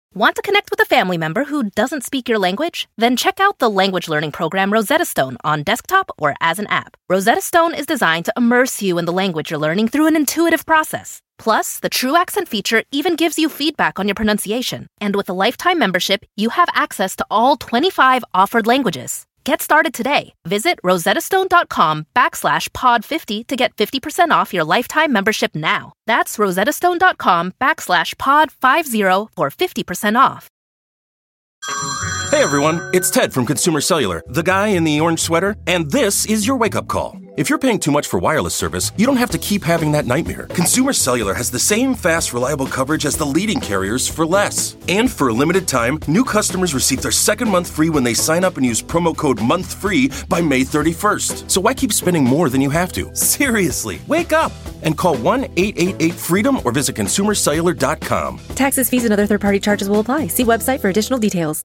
Want to connect with a family member who doesn't speak your language? Then check out the language learning program Rosetta Stone on desktop or as an app. Rosetta Stone is designed to immerse you in the language you're learning through an intuitive process. Plus, the True Accent feature even gives you feedback on your pronunciation. And with a lifetime membership, you have access to all 25 offered languages. Get started today. Visit rosettastone.com/pod50 to get 50% off your lifetime membership now. That's rosettastone.com/pod50 for 50% off. Hey everyone, it's Ted from Consumer Cellular, the guy in the orange sweater, and this is your wake-up call. If you're paying too much for wireless service, you don't have to keep having that nightmare. Consumer Cellular has the same fast, reliable coverage as the leading carriers for less. And for a limited time, new customers receive their second month free when they sign up and use promo code MONTHFREE by May 31st. So why keep spending more than you have to? Seriously, wake up and call 1-888-FREEDOM or visit consumercellular.com. Taxes, fees, and other third-party charges will apply. See website for additional details.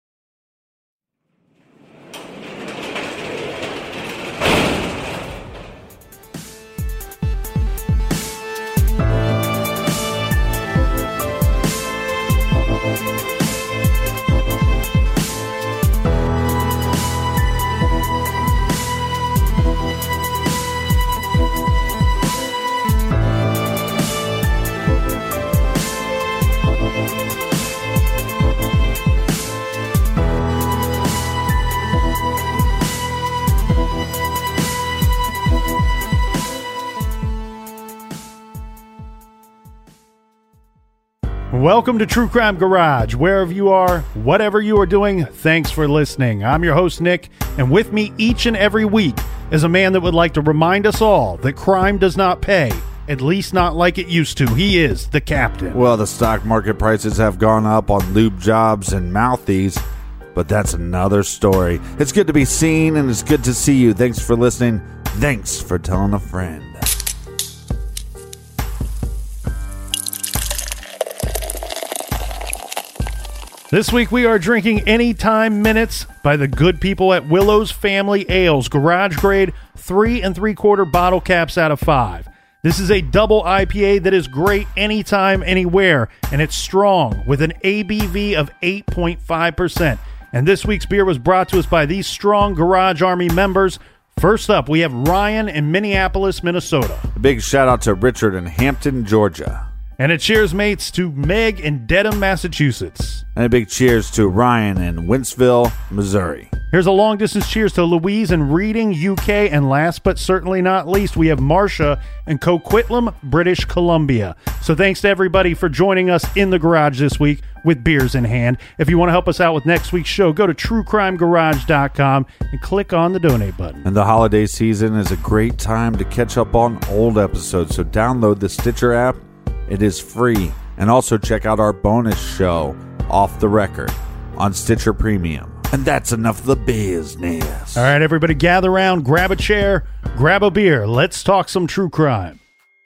Welcome to True Crime Garage. Wherever you are, whatever you are doing, thanks for listening. I'm your host, Nick, and with me each and every week is a man that would like to remind us all that crime does not pay, at least not like it used to. He is the Captain. Well, the stock market prices have gone up on lube jobs and mouthies, but that's another story. It's good to be seen, and it's good to see you. Thanks for listening. Thanks for telling a friend. This week we are drinking Anytime Minutes by the good people at Willow's Family Ales, garage grade 3 3/4 bottle caps out of 5. This is a double IPA that is great anytime, anywhere, and it's strong with an ABV of 8.5%. And this week's beer was brought to us by these strong Garage Army members. First up, we have Ryan in Minneapolis, Minnesota. A big shout out to Richard in Hampton, Georgia. And a cheers, mates, to Meg in Dedham, Massachusetts. And a big cheers to Ryan in Wentzville, Missouri. Here's a long-distance cheers to Louise in Reading, UK. And last but certainly not least, we have Marcia in Coquitlam, British Columbia. So thanks to everybody for joining us in the garage this week with beers in hand. If you want to help us out with next week's show, go to truecrimegarage.com and click on the donate button. And the holiday season is a great time to catch up on old episodes. So download the Stitcher app. It is free. And also check out our bonus show, Off the Record, on Stitcher Premium. And that's enough of the business. All right, everybody gather around, grab a chair, grab a beer. Let's talk some true crime.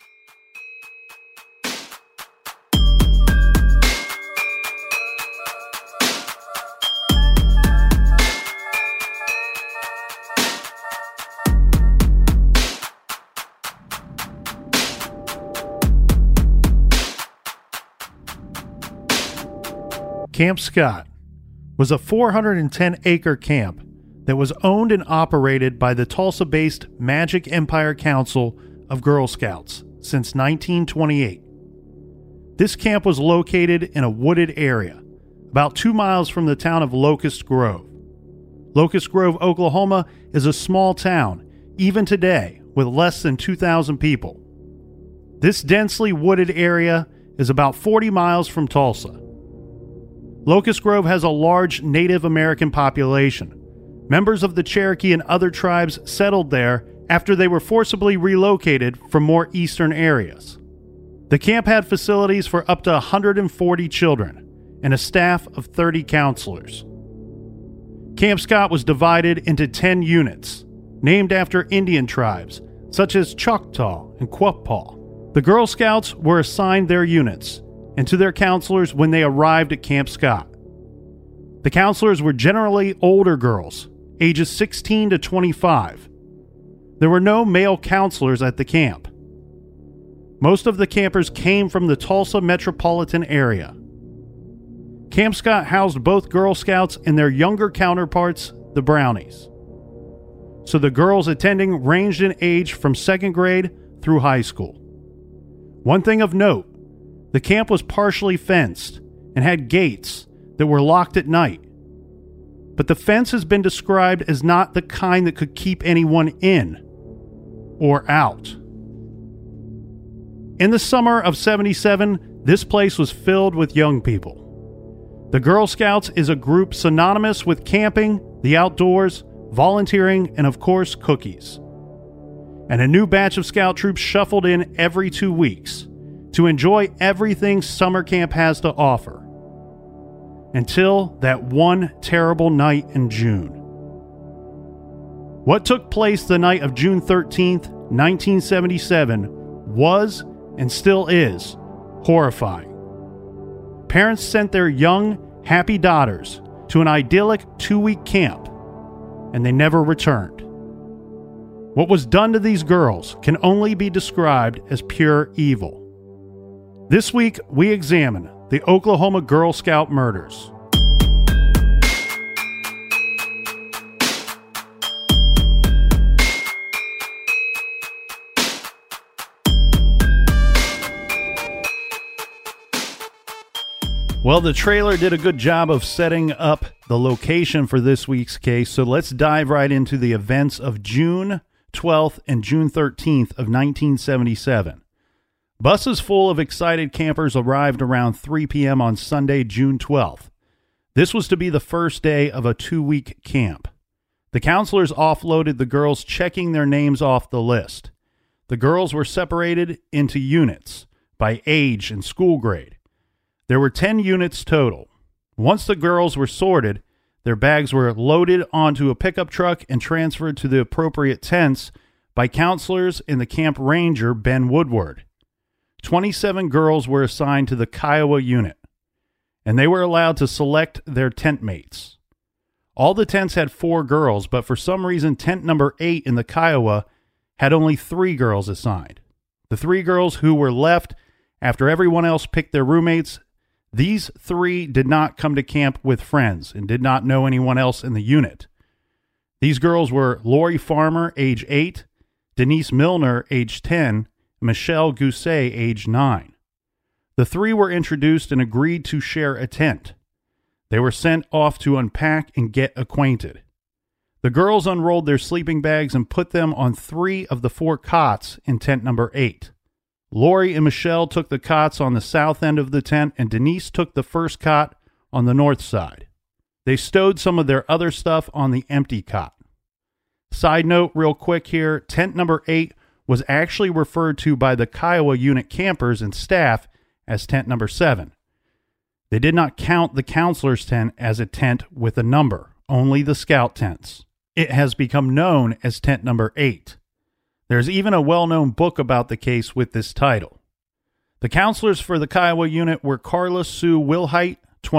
Camp Scott was a 410-acre camp that was owned and operated by the Tulsa-based Magic Empire Council of Girl Scouts since 1928. This camp was located in a wooded area, about 2 miles from the town of Locust Grove. Locust Grove, Oklahoma is a small town, even today, with less than 2,000 people. This densely wooded area is about 40 miles from Tulsa. Locust Grove has a large Native American population. Members of the Cherokee and other tribes settled there after they were forcibly relocated from more eastern areas. The camp had facilities for up to 140 children and a staff of 30 counselors. Camp Scott was divided into 10 units, named after Indian tribes such as Choctaw and Quapaw. The Girl Scouts were assigned their units and to their counselors when they arrived at Camp Scott. The counselors were generally older girls, ages 16 to 25. There were no male counselors at the camp. Most of the campers came from the Tulsa metropolitan area. Camp Scott housed both Girl Scouts and their younger counterparts, the Brownies. So the girls attending ranged in age from 2nd grade through high school. One thing of note, the camp was partially fenced and had gates that were locked at night. But the fence has been described as not the kind that could keep anyone in or out. In the summer of '77, this place was filled with young people. The Girl Scouts is a group synonymous with camping, the outdoors, volunteering, and of course, cookies. And a new batch of scout troops shuffled in every 2 weeks to enjoy everything summer camp has to offer. Until that one terrible night in June. What took place the night of June 13th, 1977 was, and still is, horrifying. Parents sent their young, happy daughters to an idyllic 2-week camp, and they never returned. What was done to these girls can only be described as pure evil. This week, we examine the Oklahoma Girl Scout murders. Well, the trailer did a good job of setting up the location for this week's case, so let's dive right into the events of June 12th and June 13th of 1977. Buses full of excited campers arrived around 3 p.m. on Sunday, June 12th. This was to be the first day of a 2-week camp. The counselors offloaded the girls, checking their names off the list. The girls were separated into units by age and school grade. There were 10 units total. Once the girls were sorted, their bags were loaded onto a pickup truck and transferred to the appropriate tents by counselors and the camp ranger, Ben Woodward. 27 girls were assigned to the Kiowa unit, and they were allowed to select their tent mates. All the tents had 4 girls, but for some reason, tent number 8 in the Kiowa had only 3 girls assigned. The 3 girls who were left after everyone else picked their roommates, these 3 did not come to camp with friends and did not know anyone else in the unit. These girls were Lori Farmer, age 8, Denise Milner, age 10, and Michelle Gousset, age 9. The 3 were introduced and agreed to share a tent. They were sent off to unpack and get acquainted. The girls unrolled their sleeping bags and put them on 3 of the 4 cots in tent number 8. Lori and Michelle took the cots on the south end of the tent, and Denise took the first cot on the north side. They stowed some of their other stuff on the empty cot. Side note real quick here, tent number 8 was actually referred to by the Kiowa unit campers and staff as tent number 7. They did not count the counselor's tent as a tent with a number, only the scout tents. It has become known as tent number 8. There's even a well-known book about the case with this title. The counselors for the Kiowa unit were Carla Sue Wilhite,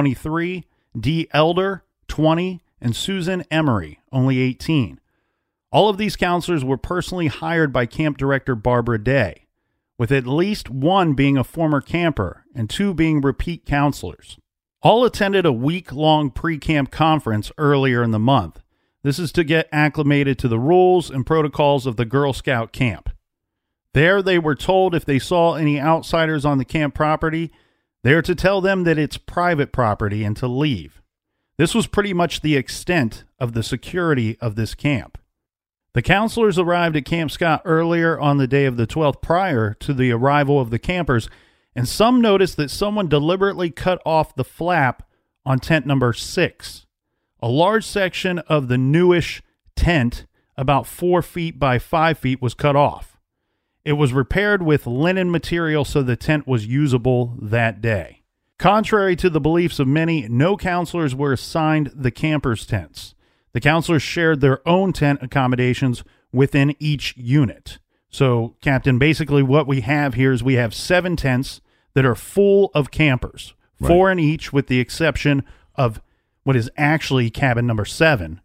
23, Dee Elder, 20, and Susan Emery, only 18. All of these counselors were personally hired by camp director Barbara Day, with at least 1 being a former camper and 2 being repeat counselors. All attended a week-long pre-camp conference earlier in the month. This is to get acclimated to the rules and protocols of the Girl Scout camp. There they were told if they saw any outsiders on the camp property, they are to tell them that it's private property and to leave. This was pretty much the extent of the security of this camp. The counselors arrived at Camp Scott earlier on the day of the 12th prior to the arrival of the campers, and some noticed that someone deliberately cut off the flap on tent number 6. A large section of the newish tent, about 4 feet by 5 feet, was cut off. It was repaired with linen material so the tent was usable that day. Contrary to the beliefs of many, no counselors were assigned the campers' tents. The counselors shared their own tent accommodations within each unit. So, Captain, basically what we have here is we have 7 tents that are full of campers, right. 4 in each, with the exception of what is actually cabin number 7,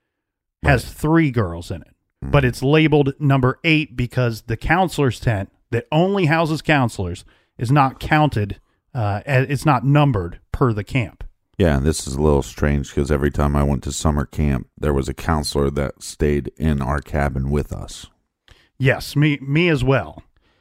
has 3 girls in it. Mm-hmm. But it's labeled number 8 because the counselor's tent that only houses counselors is not counted, it's not numbered per the camp. Yeah, and this is a little strange because every time I went to summer camp, there was a counselor that stayed in our cabin with us. Yes, me as well.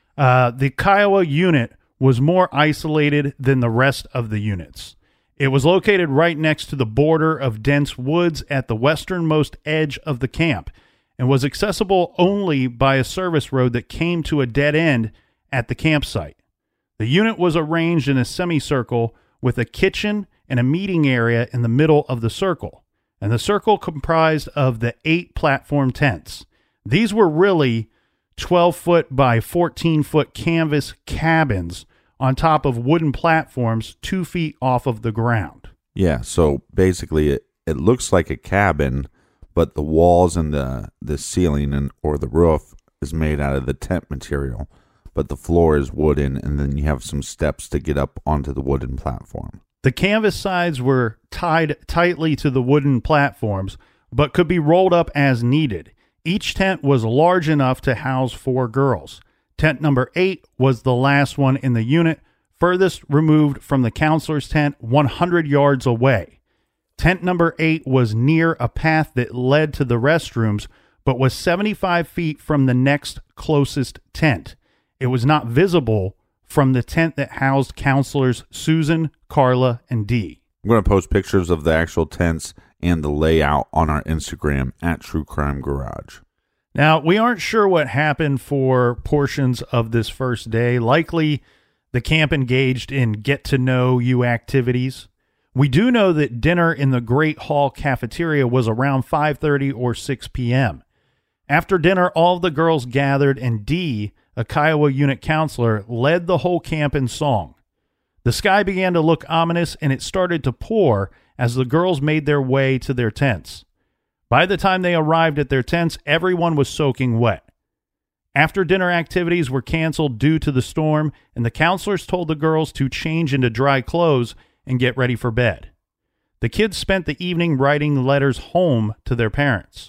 The Kiowa unit was more isolated than the rest of the units. It was located right next to the border of dense woods at the westernmost edge of the camp and was accessible only by a service road that came to a dead end at the campsite. The unit was arranged in a semicircle with a kitchen and a meeting area in the middle of the circle, and the circle comprised of the 8 platform tents. These were really 12-foot by 14-foot canvas cabins on top of wooden platforms 2 feet off of the ground. Yeah, so basically it looks like a cabin, but the walls and the ceiling or the roof is made out of the tent material, but the floor is wooden, and then you have some steps to get up onto the wooden platform. The canvas sides were tied tightly to the wooden platforms, but could be rolled up as needed. Each tent was large enough to house 4 girls. Tent number 8 was the last one in the unit, furthest removed from the counselor's tent 100 yards away. Tent number 8 was near a path that led to the restrooms, but was 75 feet from the next closest tent. It was not visible from the tent that housed counselors Susan, Carla, and Dee. I'm going to post pictures of the actual tents and the layout on our Instagram at True Crime Garage. Now, we aren't sure what happened for portions of this first day. Likely, the camp engaged in get-to-know-you activities. We do know that dinner in the Great Hall cafeteria was around 5:30 or 6 p.m. After dinner, all of the girls gathered, and Dee, a Kiowa unit counselor, led the whole camp in song. The sky began to look ominous, and it started to pour as the girls made their way to their tents. By the time they arrived at their tents, everyone was soaking wet. After dinner activities were canceled due to the storm, and the counselors told the girls to change into dry clothes and get ready for bed. The kids spent the evening writing letters home to their parents.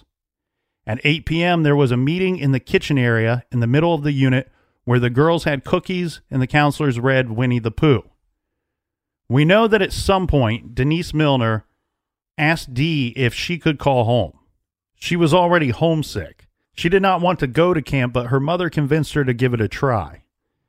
At 8 p.m., there was a meeting in the kitchen area in the middle of the unit where the girls had cookies and the counselors read Winnie the Pooh. We know that at some point, Denise Milner asked Dee if she could call home. She was already homesick. She did not want to go to camp, but her mother convinced her to give it a try.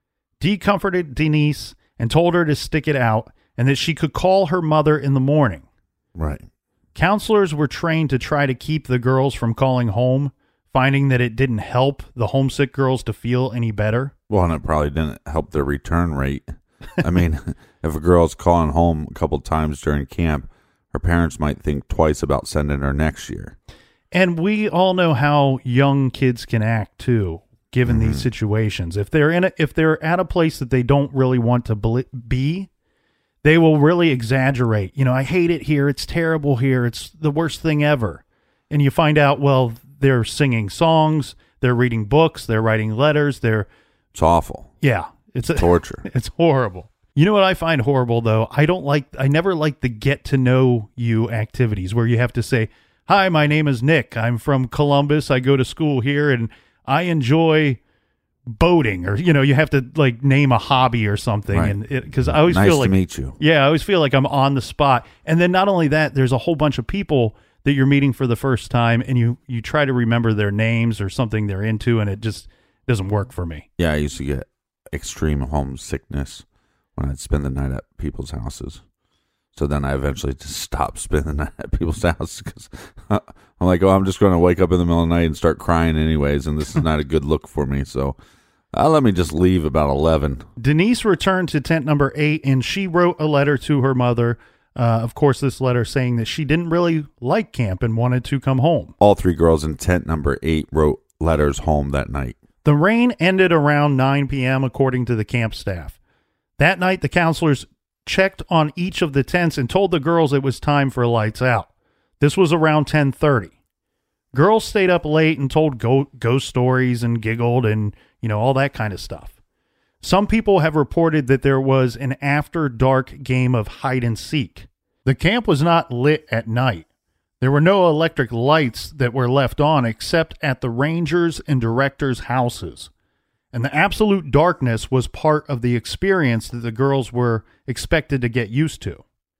Dee comforted Denise and told her to stick it out and that she could call her mother in the morning. Right. Counselors were trained to try to keep the girls from calling home, finding that it didn't help the homesick girls to feel any better. Well, and it probably didn't help their return rate. I mean, if a girl's calling home a couple times during camp, her parents might think twice about sending her next year. And we all know how young kids can act too, given these situations. If they're at a place that they don't really want to be, they will really exaggerate. You know, I hate it here. It's terrible here. It's the worst thing ever. And you find out, well, they're singing songs, they're reading books, they're writing letters. It's awful. Yeah. It's torture. It's horrible. You know what I find horrible, though? I never like the get to know you activities where you have to say, hi, my name is Nick. I'm from Columbus. I go to school here and I enjoy boating, or, you know, you have to like name a hobby or something. Right. And because I always nice feel like, to meet you. Yeah, I always feel like I'm on the spot. And then not only that, there's a whole bunch of people that you're meeting for the first time and you try to remember their names or something they're into, and it just doesn't work for me. Yeah, I used to get extreme homesickness when I'd spend the night at people's houses. So then I eventually just stopped spending the night at people's houses because I'm like, oh, I'm just going to wake up in the middle of the night and start crying anyways, and this is not a good look for me. So let me just leave about 11. Denise returned to tent number 8, and she wrote a letter to her mother. Of course, this letter saying that she didn't really like camp and wanted to come home. All 3 girls in tent number 8 wrote letters home that night. The rain ended around 9 p.m., according to the camp staff. That night, the counselors checked on each of the tents and told the girls it was time for lights out. This was around 10:30. Girls stayed up late and told ghost stories and giggled and, you know, all that kind of stuff. Some people have reported that there was an after-dark game of hide and seek. The camp was not lit at night. There were no electric lights that were left on except at the rangers' and directors' houses. And the absolute darkness was part of the experience that the girls were expected to get used to.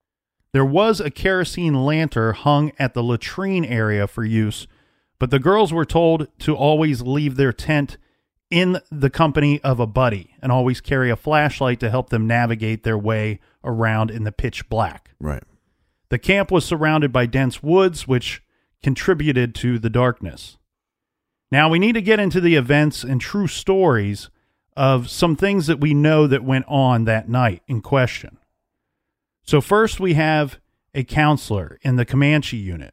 There was a kerosene lantern hung at the latrine area for use, but the girls were told to always leave their tent in the company of a buddy and always carry a flashlight to help them navigate their way around in the pitch black. Right. The camp was surrounded by dense woods, which contributed to the darkness. Now, we need to get into the events and true stories of some things that we know that went on that night in question. So first, we have a counselor in the Comanche unit.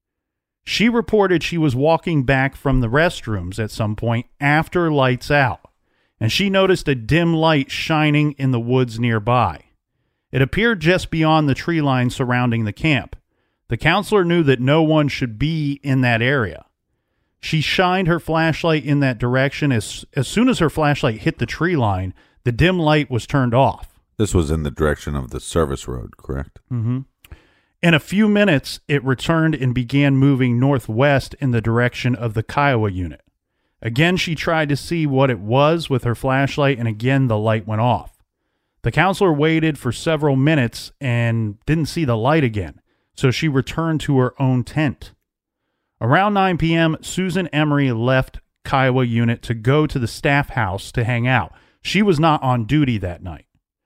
She reported she was walking back from the restrooms at some point after lights out, and she noticed a dim light shining in the woods nearby. It appeared just beyond the tree line surrounding the camp. The counselor knew that no one should be in that area. She shined her flashlight in that direction. As soon as her flashlight hit the tree line, the dim light was turned off. This was in the direction of the service road, correct? Mm-hmm. In a few minutes, it returned and began moving northwest in the direction of the Kiowa unit. Again, she tried to see what it was with her flashlight, and again, the light went off. The counselor waited for several minutes and didn't see the light again, so she returned to her own tent. Around 9 p.m., Susan Emery left Kiowa unit to go to the staff house to hang out. She was not on duty that night.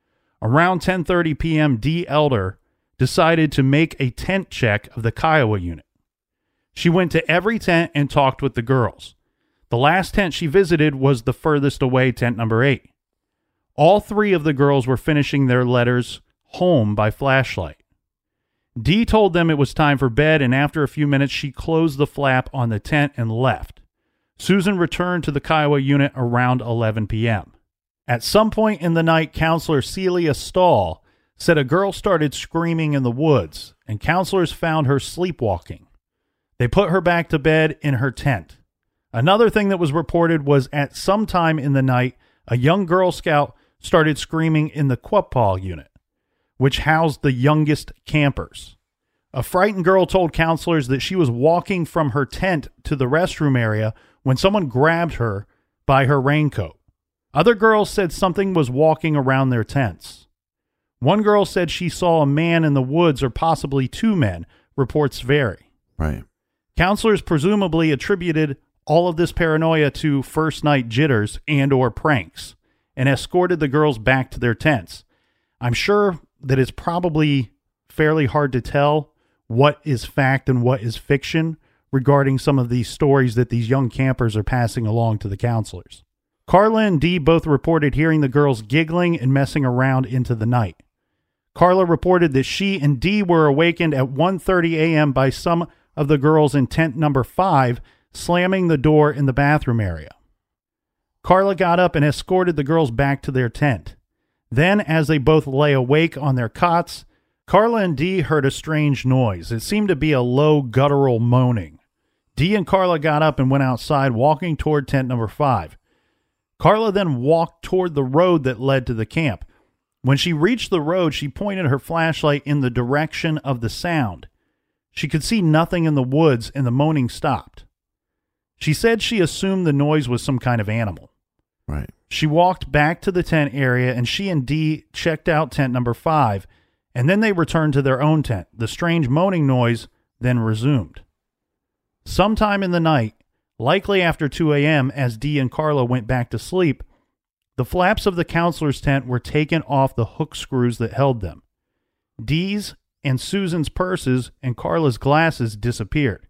Around 10:30 p.m., Dee Elder decided to make a tent check of the Kiowa unit. She went to every tent and talked with the girls. The last tent she visited was the furthest away, tent number 8. All 3 of the girls were finishing their letters home by flashlight. Dee told them it was time for bed, and after a few minutes, she closed the flap on the tent and left. Susan returned to the Kiowa unit around 11 p.m. At some point in the night, Counselor Celia Stahl said a girl started screaming in the woods, and counselors found her sleepwalking. They put her back to bed in her tent. Another thing that was reported was at some time in the night, a young Girl Scout started screaming in the Quapaw unit, which housed the youngest campers. A frightened girl told counselors that she was walking from her tent to the restroom area when someone grabbed her by her raincoat. Other girls said something was walking around their tents. One girl said she saw a man in the woods, or possibly 2 men. Reports vary. Right. Counselors presumably attributed all of this paranoia to first night jitters and or pranks and escorted the girls back to their tents. I'm sure that it's probably fairly hard to tell what is fact and what is fiction regarding some of these stories that these young campers are passing along to the counselors. Carla and Dee both reported hearing the girls giggling and messing around into the night. Carla reported that she and Dee were awakened at 1:30 a.m. by some of the girls in tent number 5 slamming the door in the bathroom area. Carla got up and escorted the girls back to their tent. Then, as they both lay awake on their cots, Carla and Dee heard a strange noise. It seemed to be a low guttural moaning. Dee and Carla got up and went outside, walking toward tent number 5. Carla then walked toward the road that led to the camp. When she reached the road, she pointed her flashlight in the direction of the sound. She could see nothing in the woods, and the moaning stopped. She said she assumed the noise was some kind of animal. Right. She walked back to the tent area, and she and Dee checked out tent number 5, and then they returned to their own tent. The strange moaning noise then resumed. Sometime in the night, likely after 2 a.m., as Dee and Carla went back to sleep, the flaps of the counselor's tent were taken off the hook screws that held them. Dee's and Susan's purses and Carla's glasses disappeared.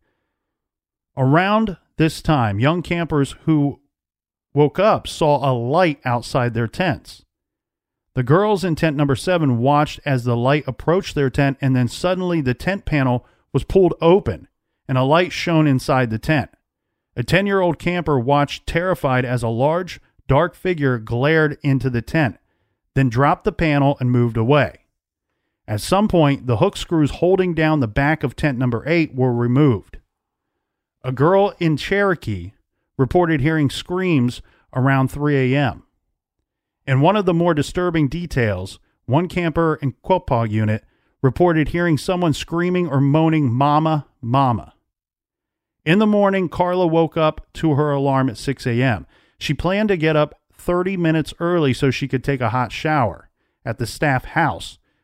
Around this time, young campers who woke up saw a light outside their tents. The girls in tent number 7 watched as the light approached their tent, and then suddenly the tent panel was pulled open and a light shone inside the tent. A 10-year-old camper watched terrified as a large, dark figure glared into the tent, then dropped the panel and moved away. At some point, the hook screws holding down the back of tent number 8 were removed. A girl in Cherokee reported hearing screams around 3 a.m. In one of the more disturbing details, one camper in Quapaw unit reported hearing someone screaming or moaning, "Mama, Mama." In the morning, Carla woke up to her alarm at 6 a.m. She planned to get up 30 minutes early so she could take a hot shower at the staff house,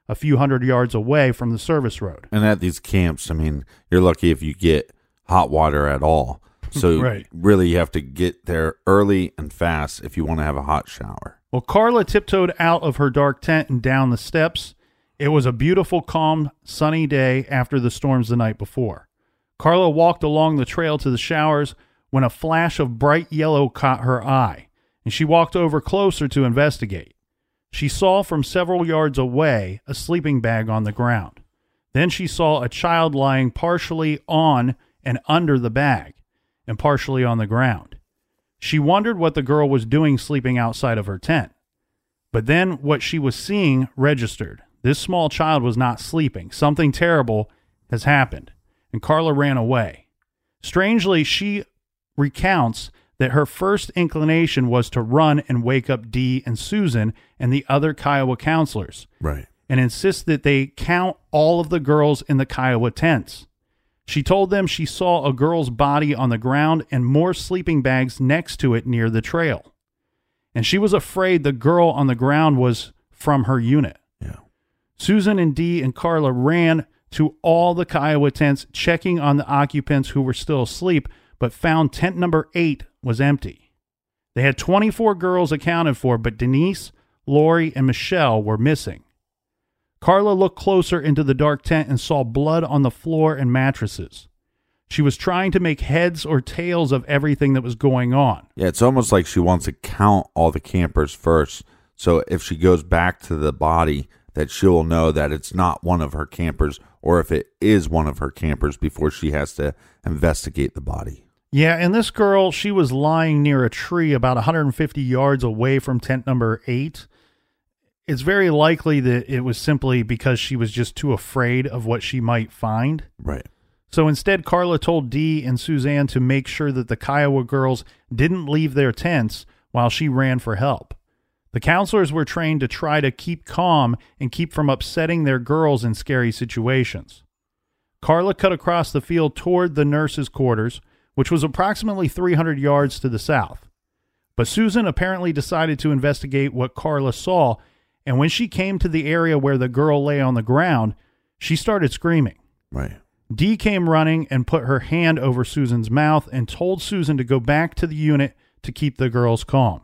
a few hundred yards away from the service road. And at these camps, I mean, you're lucky if you get hot water at all. So Right. really you have to get there early and fast if you want to have a hot shower. Well, Carla tiptoed out of her dark tent and down the steps. It was a beautiful, calm, sunny day after the storms the night before. Carla walked along the trail to the showers when a flash of bright yellow caught her eye, and she walked over closer to investigate. She saw from several yards away a sleeping bag on the ground. Then she saw a child lying partially on and under the bag, and partially on the ground. She wondered what the girl was doing sleeping outside of her tent. But then what she was seeing registered. This small child was not sleeping. Something terrible has happened, and Carla ran away. Strangely, she recounts that her first inclination was to run and wake up Dee and Susan and the other Kiowa counselors, Right. and insist that they count all of the girls in the Kiowa tents. She told them she saw a girl's body on the ground and more sleeping bags next to it near the trail. And she was afraid the girl on the ground was from her unit. Yeah. Susan and Dee and Carla ran to all the Kiowa tents, checking on the occupants who were still asleep, but found tent number 8 was empty. They had 24 girls accounted for, but Denise, Lori, and Michelle were missing. Carla looked closer into the dark tent and saw blood on the floor and mattresses. She was trying to make heads or tails of everything that was going on. Yeah, it's almost like she wants to count all the campers first. So if she goes back to the body, that she'll know that it's not one of her campers, or if it is one of her campers, before she has to investigate the body. Yeah, and this girl, she was lying near a tree about 150 yards away from tent number 8. It's very likely that it was simply because she was just too afraid of what she might find. Right. So instead, Carla told Dee and Suzanne to make sure that the Kiowa girls didn't leave their tents while she ran for help. The counselors were trained to try to keep calm and keep from upsetting their girls in scary situations. Carla cut across the field toward the nurses' quarters, which was approximately 300 yards to the south. But Susan apparently decided to investigate what Carla saw, and when she came to the area where the girl lay on the ground, she started screaming. Right. Dee came running and put her hand over Susan's mouth and told Susan to go back to the unit to keep the girls calm.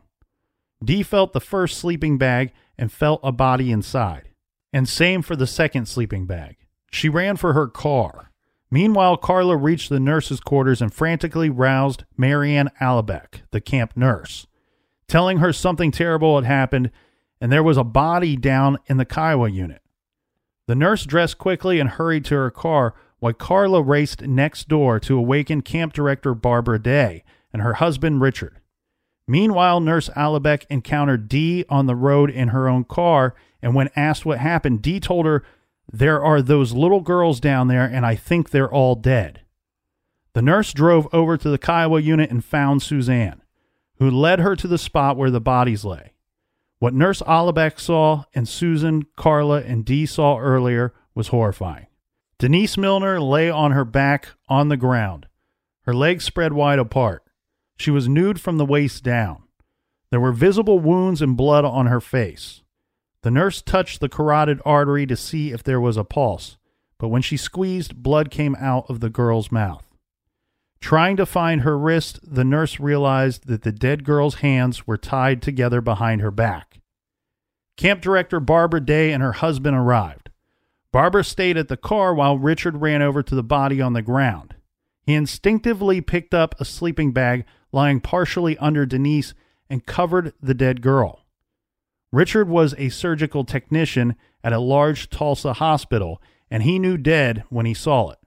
Dee felt the first sleeping bag and felt a body inside. And same for the second sleeping bag. She ran for her car. Meanwhile, Carla reached the nurses' quarters and frantically roused Marianne Allebeck, the camp nurse, telling her something terrible had happened and there was a body down in the Kiowa unit. The nurse dressed quickly and hurried to her car, while Carla raced next door to awaken Camp Director Barbara Day and her husband Richard. Meanwhile, Nurse Allebeck encountered Dee on the road in her own car, and when asked what happened, Dee told her, "There are those little girls down there, and I think they're all dead." The nurse drove over to the Kiowa unit and found Suzanne, who led her to the spot where the bodies lay. What Nurse Allebeck saw and Susan, Carla, and Dee saw earlier was horrifying. Denise Milner lay on her back on the ground, her legs spread wide apart. She was nude from the waist down. There were visible wounds and blood on her face. The nurse touched the carotid artery to see if there was a pulse, but when she squeezed, blood came out of the girl's mouth. Trying to find her wrist, the nurse realized that the dead girl's hands were tied together behind her back. Camp Director Barbara Day and her husband arrived. Barbara stayed at the car while Richard ran over to the body on the ground. He instinctively picked up a sleeping bag lying partially under Denise and covered the dead girl. Richard was a surgical technician at a large Tulsa hospital, and he knew dead when he saw it.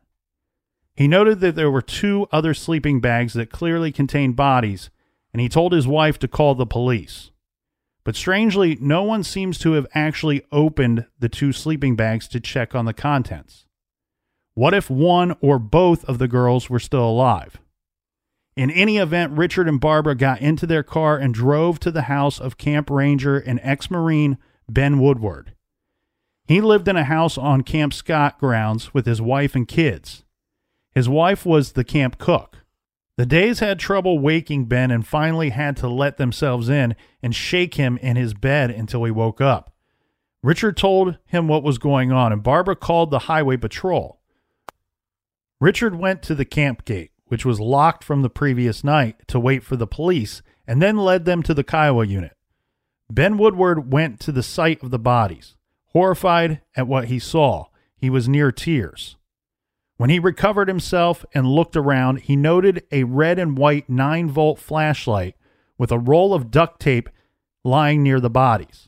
He noted that there were 2 other sleeping bags that clearly contained bodies, and he told his wife to call the police. But strangely, no one seems to have actually opened the 2 sleeping bags to check on the contents. What if one or both of the girls were still alive? In any event, Richard and Barbara got into their car and drove to the house of Camp Ranger and ex-Marine Ben Woodward. He lived in a house on Camp Scott grounds with his wife and kids. His wife was the camp cook. The Days had trouble waking Ben and finally had to let themselves in and shake him in his bed until he woke up. Richard told him what was going on, and Barbara called the highway patrol. Richard went to the camp gate, which was locked from the previous night, to wait for the police, and then led them to the Kiowa unit. Ben Woodward went to the site of the bodies. Horrified at what he saw, he was near tears. When he recovered himself and looked around, he noted a red and white 9-volt flashlight with a roll of duct tape lying near the bodies.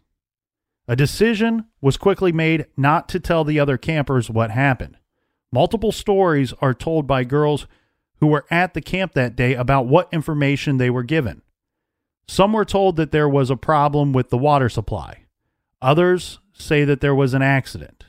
A decision was quickly made not to tell the other campers what happened. Multiple stories are told by girls who were at the camp that day about what information they were given. Some were told that there was a problem with the water supply. Others say that there was an accident.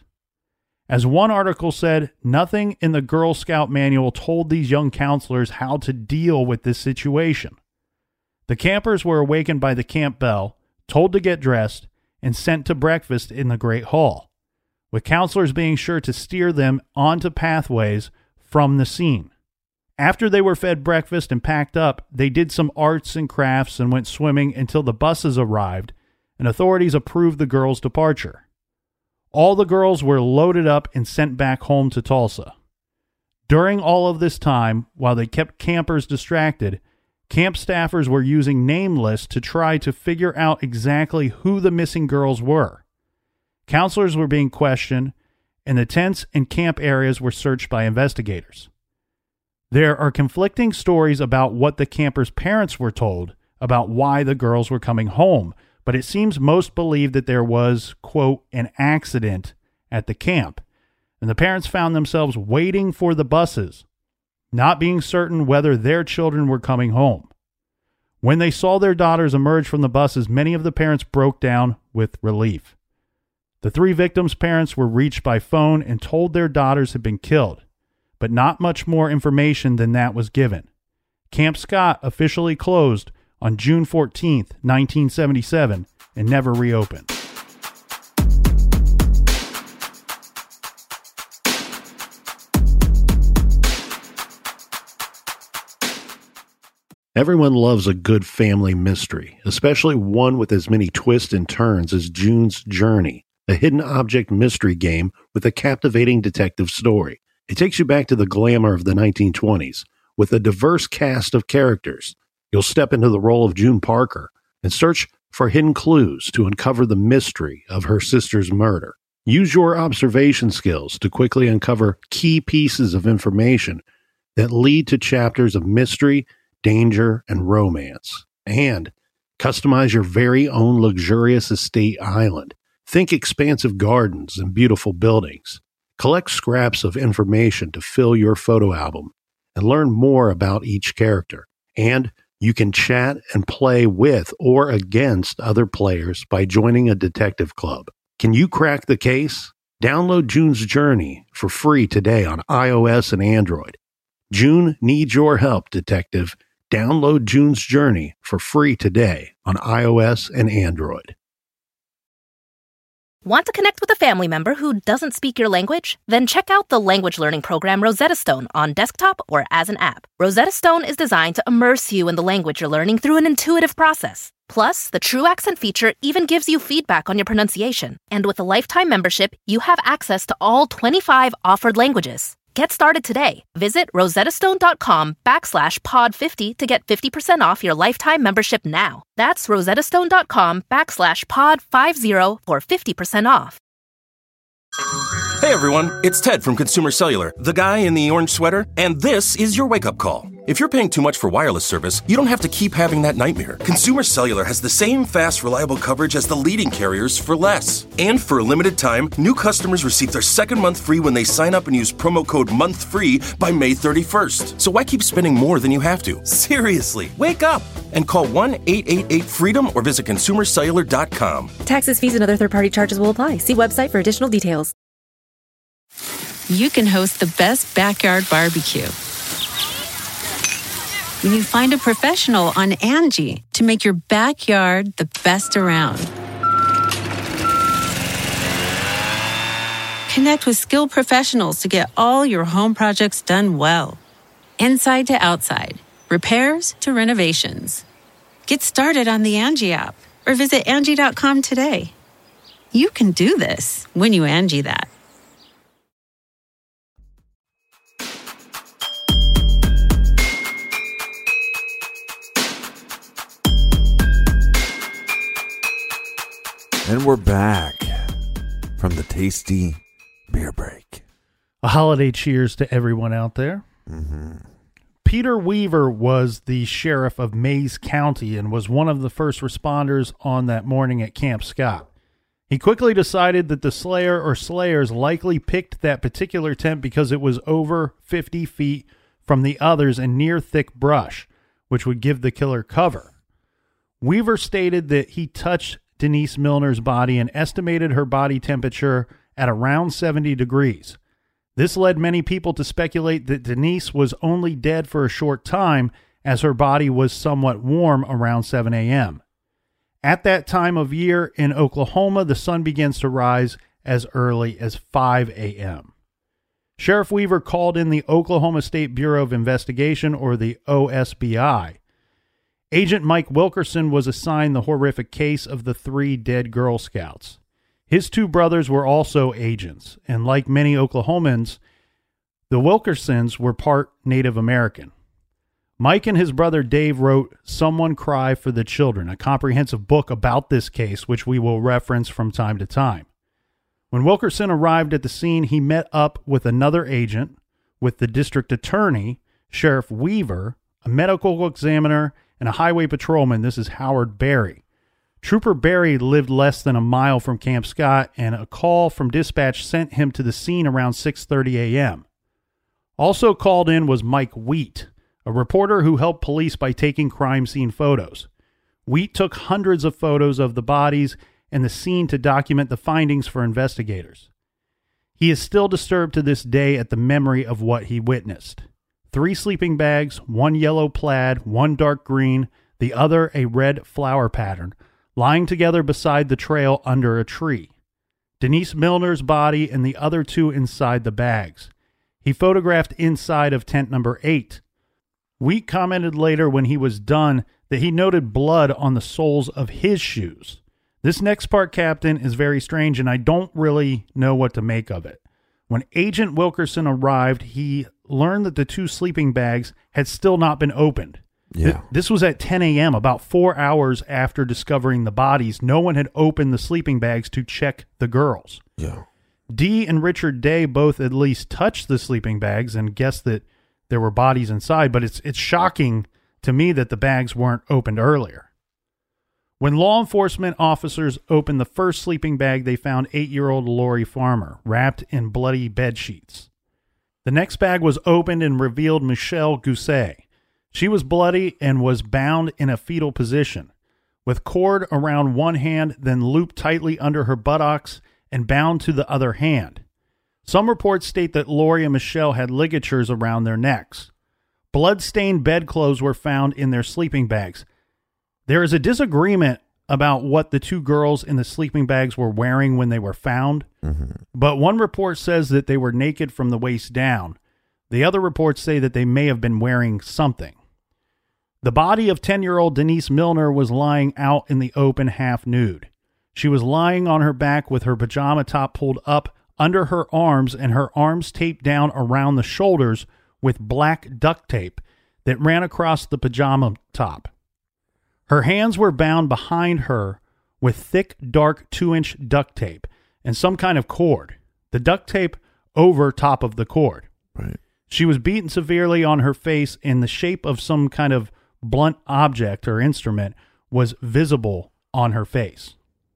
As one article said, nothing in the Girl Scout manual told these young counselors how to deal with this situation. The campers were awakened by the camp bell, told to get dressed, and sent to breakfast in the Great Hall, with counselors being sure to steer them onto pathways from the scene. After they were fed breakfast and packed up, they did some arts and crafts and went swimming until the buses arrived and authorities approved the girls' departure. All the girls were loaded up and sent back home to Tulsa. During all of this time, while they kept campers distracted, camp staffers were using name lists to try to figure out exactly who the missing girls were. Counselors were being questioned, and the tents and camp areas were searched by investigators. There are conflicting stories about what the campers' parents were told about why the girls were coming home, but it seems most believe that there was, quote, an accident at the camp, and the parents found themselves waiting for the buses, not being certain whether their children were coming home. When they saw their daughters emerge from the buses, many of the parents broke down with relief. The 3 victims' parents were reached by phone and told their daughters had been killed, but not much more information than that was given. Camp Scott officially closed on June 14th, 1977, and never reopened. Everyone loves a good family mystery, especially one with as many twists and turns as June's Journey, a hidden object mystery game with a captivating detective story. It takes you back to the glamour of the 1920s with a diverse cast of characters. You'll step into the role of June Parker and search for hidden clues to uncover the mystery of her sister's murder. Use your observation skills to quickly uncover key pieces of information that lead to chapters of mystery, danger, and romance. And customize your very own luxurious estate island. Think expansive gardens and beautiful buildings. Collect scraps of information to fill your photo album and learn more about each character. And you can chat and play with or against other players by joining a detective club. Can you crack the case? Download June's Journey for free today on iOS and Android. June needs your help, detective. Download June's Journey for free today on iOS and Android. Want to connect with a family member who doesn't speak your language? Then check out the language learning program Rosetta Stone on desktop or as an app. Rosetta Stone is designed to immerse you in the language you're learning through an intuitive process. Plus, the True Accent feature even gives you feedback on your pronunciation. And with a lifetime membership, you have access to all 25 offered languages. Get started today. Visit rosettastone.com/pod50 to get 50% off your lifetime membership now. That's rosettastone.com/pod50 for 50% off. Hey everyone, it's Ted from Consumer Cellular, the guy in the orange sweater, and this is your wake-up call. If you're paying too much for wireless service, you don't have to keep having that nightmare. Consumer Cellular has the same fast, reliable coverage as the leading carriers for less. And for a limited time, new customers receive their second month free when they sign up and use promo code MONTHFREE by May 31st. So why keep spending more than you have to? Seriously, wake up and call 1-888-FREEDOM or visit consumercellular.com. Taxes, fees, and other third-party charges will apply. See website for additional details. You can host the best backyard barbecue when you find a professional on Angie to make your backyard the best around. Connect with skilled professionals to get all your home projects done well. Inside to outside, repairs to renovations. Get started on the Angie app or visit Angie.com today. You can do this when you Angie that. And we're back from the tasty beer break. A holiday cheers to everyone out there. Peter Weaver was the sheriff of Mays County and was one of the first responders on that morning at Camp Scott. He quickly decided that the slayer or slayers likely picked that particular tent because it was over 50 feet from the others and near thick brush, which would give the killer cover. Weaver stated that he touched Denise Milner's body and estimated her body temperature at around 70 degrees. This led many people to speculate that Denise was only dead for a short time, as her body was somewhat warm around 7 a.m. At that time of year in Oklahoma, the sun begins to rise as early as 5 a.m. Sheriff Weaver called in the Oklahoma State Bureau of Investigation, or the OSBI. Agent Mike Wilkerson was assigned the horrific case of the 3 dead Girl Scouts. His 2 brothers were also agents, and like many Oklahomans, the Wilkersons were part Native American. Mike and his brother Dave wrote Someone Cry for the Children, a comprehensive book about this case, which we will reference from time to time. When Wilkerson arrived at the scene, he met up with another agent, with the district attorney, Sheriff Weaver, a medical examiner, and a highway patrolman. This is Howard Berry. Trooper Berry lived less than a mile from Camp Scott, and a call from dispatch sent him to the scene around 6:30 a.m. Also called in was Mike Wheat, a reporter who helped police by taking crime scene photos. Wheat took hundreds of photos of the bodies and the scene to document the findings for investigators. He is still disturbed to this day at the memory of what he witnessed. 3 sleeping bags, 1 yellow plaid, 1 dark green, the other a red flower pattern, lying together beside the trail under a tree. Denise Milner's body and the other 2 inside the bags. He photographed inside of tent number 8. Wheat commented later when he was done that he noted blood on the soles of his shoes. This next part, Captain, is very strange, and I don't really know what to make of it. When Agent Wilkerson arrived, he learned that the 2 sleeping bags had still not been opened. Yeah. This was at 10 a.m., about 4 hours after discovering the bodies. No one had opened the sleeping bags to check the girls. Yeah. Dee and Richard Day both at least touched the sleeping bags and guessed that there were bodies inside, but it's shocking to me that the bags weren't opened earlier. When law enforcement officers opened the first sleeping bag, they found 8-year-old Lori Farmer wrapped in bloody bed sheets. The next bag was opened and revealed Michelle Gousset. She was bloody and was bound in a fetal position, with cord around one hand, then looped tightly under her buttocks and bound to the other hand. Some reports state that Lori and Michelle had ligatures around their necks. Blood-stained bedclothes were found in their sleeping bags. There is a disagreement about what the 2 girls in the sleeping bags were wearing when they were found, but one report says that they were naked from the waist down. The other reports say that they may have been wearing something. The body of 10-year-old Denise Milner was lying out in the open half nude. She was lying on her back with her pajama top pulled up under her arms and her arms taped down around the shoulders with black duct tape that ran across the pajama top. Her hands were bound behind her with thick, dark 2-inch duct tape and some kind of cord. The duct tape over top of the cord. Right. She was beaten severely on her face, and the shape of some kind of blunt object or instrument was visible on her face.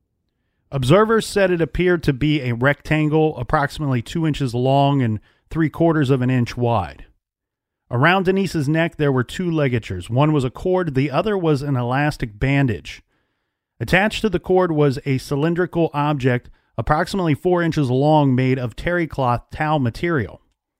Observers said it appeared to be a rectangle approximately 2 inches long and 3/4 of an inch wide. Around Denise's neck, there were 2 ligatures. One was a cord, the other was an elastic bandage. Attached to the cord was a cylindrical object approximately 4 inches long made of terry cloth towel material.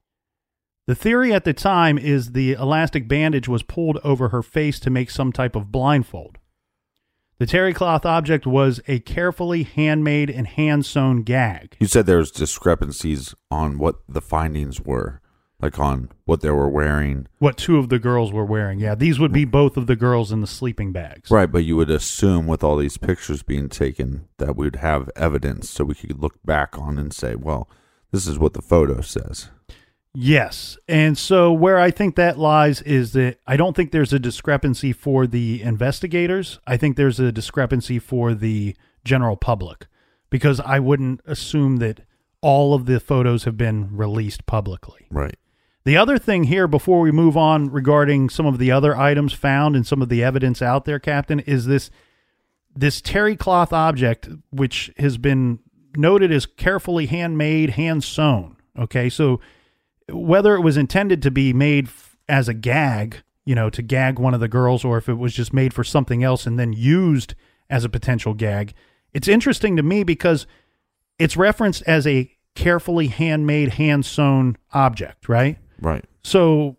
The theory at the time is the elastic bandage was pulled over her face to make some type of blindfold. The terry cloth object was a carefully handmade and hand-sewn gag. You said there was discrepancies on what the findings were like on what they were wearing. What two of the girls were wearing. Yeah, these would be both of the girls in the sleeping bags. Right, but you would assume with all these pictures being taken that we would have evidence so we could look back on and say, well, this is what the photo says. Yes. And so where I think that lies is that I don't think there's a discrepancy for the investigators. I think there's a discrepancy for the general public, because I wouldn't assume that all of the photos have been released publicly. Right. The other thing here, before we move on regarding some of the other items found and some of the evidence out there, Captain, is this terry cloth object, which has been noted as carefully handmade, hand-sewn. Okay, so whether it was intended to be made as a gag, to gag one of the girls, or if it was just made for something else and then used as a potential gag, it's interesting to me because it's referenced as a carefully handmade, hand-sewn object, right? Right. So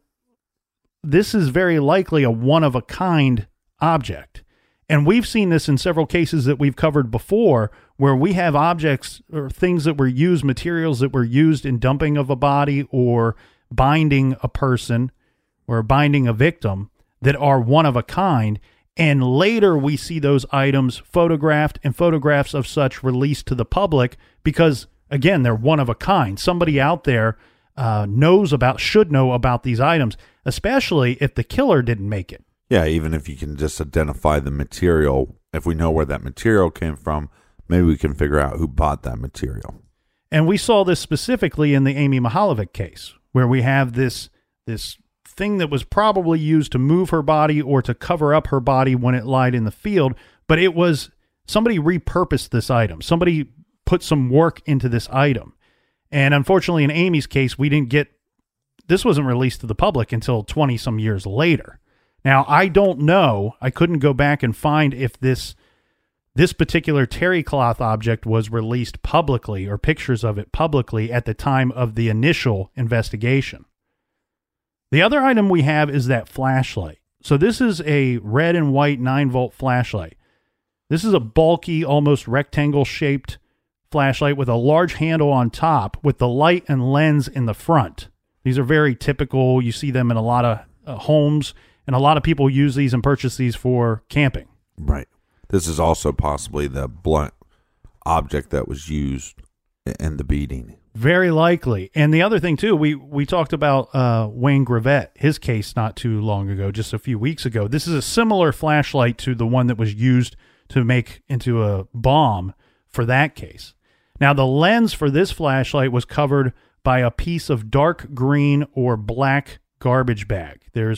this is very likely a one-of-a-kind object. And we've seen this in several cases that we've covered before, where we have objects or things that were used, materials that were used in dumping of a body or binding a person or binding a victim that are one-of-a-kind. And later we see those items photographed and photographs of such released to the public because, again, they're one-of-a-kind. Somebody out there should know about these items, especially if the killer didn't make it. Yeah, even if you can just identify the material, if we know where that material came from, maybe we can figure out who bought that material. And we saw this specifically in the Amy Mihaljevic case, where we have this thing that was probably used to move her body or to cover up her body when it lied in the field, but it was somebody repurposed this item. Somebody put some work into this item. And unfortunately, in Amy's case, this wasn't released to the public until 20 some years later. Now, I don't know. I couldn't go back and find if this particular terry cloth object was released publicly or pictures of it publicly at the time of the initial investigation. The other item we have is that flashlight. So this is a red and white 9-volt flashlight. This is a bulky, almost rectangle-shaped flashlight with a large handle on top with the light and lens in the front. These are very typical. You see them in a lot of homes, and a lot of people use these and purchase these for camping. Right. This is also possibly the blunt object that was used in the beating. Very likely. And the other thing, too, we talked about Wayne Gravett, his case not too long ago, just a few weeks ago. This is a similar flashlight to the one that was used to make into a bomb for that case. Now, the lens for this flashlight was covered by a piece of dark green or black garbage bag.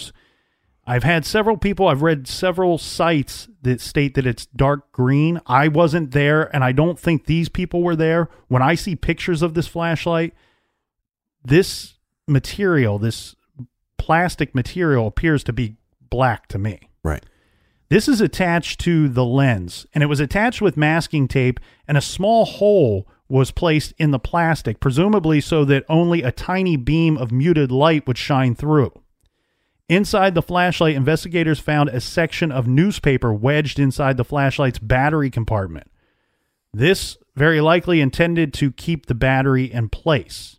I've read several sites that state that it's dark green. I wasn't there, and I don't think these people were there. When I see pictures of this flashlight, this material, this plastic material, appears to be black to me. Right. This is attached to the lens, and it was attached with masking tape, and a small hole was placed in the plastic, presumably so that only a tiny beam of muted light would shine through. Inside the flashlight, investigators found a section of newspaper wedged inside the flashlight's battery compartment. This very likely intended to keep the battery in place.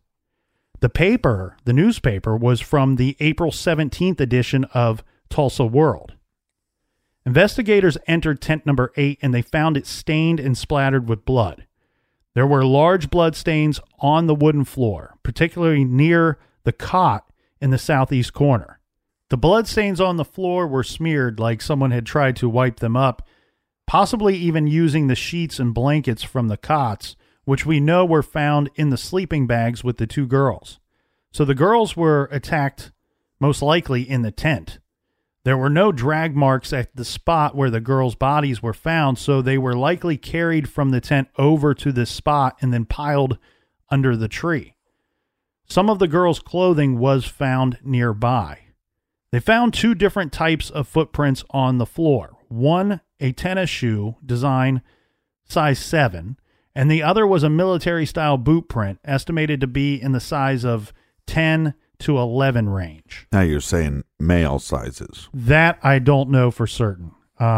The newspaper, was from the April 17th edition of Tulsa World. Investigators entered tent number 8 and they found it stained and splattered with blood. There were large blood stains on the wooden floor, particularly near the cot in the southeast corner. The blood stains on the floor were smeared like someone had tried to wipe them up, possibly even using the sheets and blankets from the cots, which we know were found in the sleeping bags with the two girls. So the girls were attacked most likely in the tent. There were no drag marks at the spot where the girls' bodies were found, so they were likely carried from the tent over to this spot and then piled under the tree. Some of the girls' clothing was found nearby. They found 2 different types of footprints on the floor. One, a tennis shoe, design size 7, and the other was a military-style boot print, estimated to be in the size of 10 to 11 range. Now you're saying male sizes. That I don't know for certain.